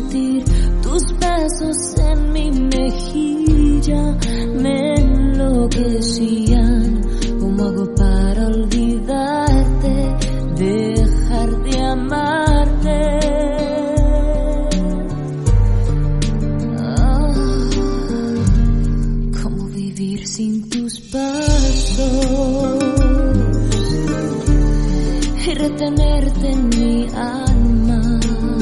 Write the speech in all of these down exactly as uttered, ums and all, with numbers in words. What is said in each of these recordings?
sentir tus besos en mi mejilla, me enloquecían. ¿Cómo hago para olvidarte, dejar de amarte? Oh, ¿cómo vivir sin tus pasos y retenerte en mi alma?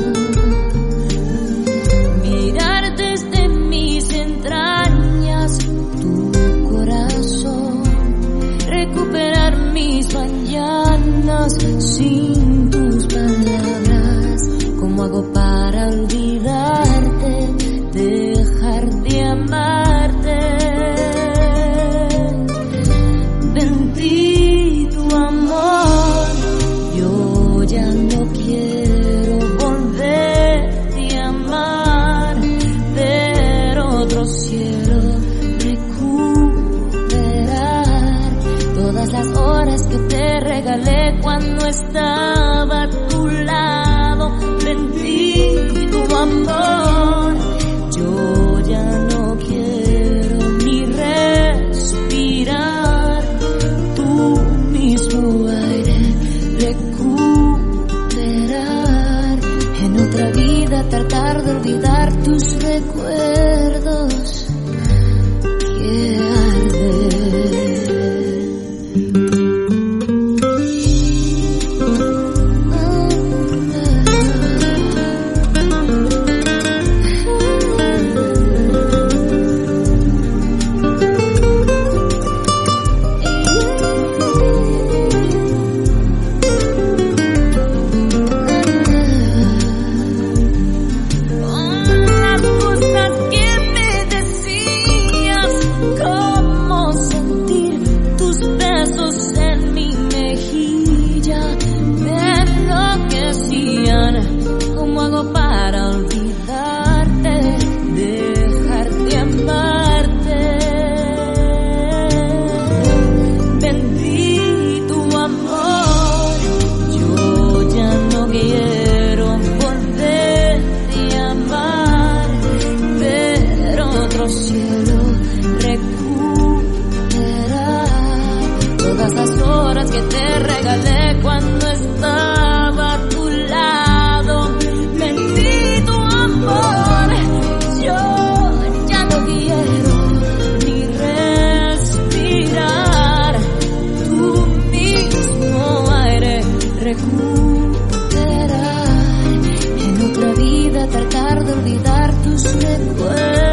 Mirar desde mis entrañas tu corazón, recuperar mis mañanas sin tus palabras. ¿Cómo hago para olvidarte, dejar de amarte? Bendito amor, yo ya no quiero volverte a amar, ver otro cielo, recuperar todas las horas que te regalé cuando estaba a tu lado. Bendito amor, yo ya no quiero ni respirar tu mismo aire, recuperar en otra vida, tratar de olvidar tus recuerdos que arden. ¿Cómo hago para olvidarte, dejar de amarte? Bendito amor, yo ya no quiero volverte a amar, ver otro cielo, recuperar todas las horas que te regalé cuando estaba a tu lado. Recuperar en otra vida, tratar de olvidar tus recuerdos.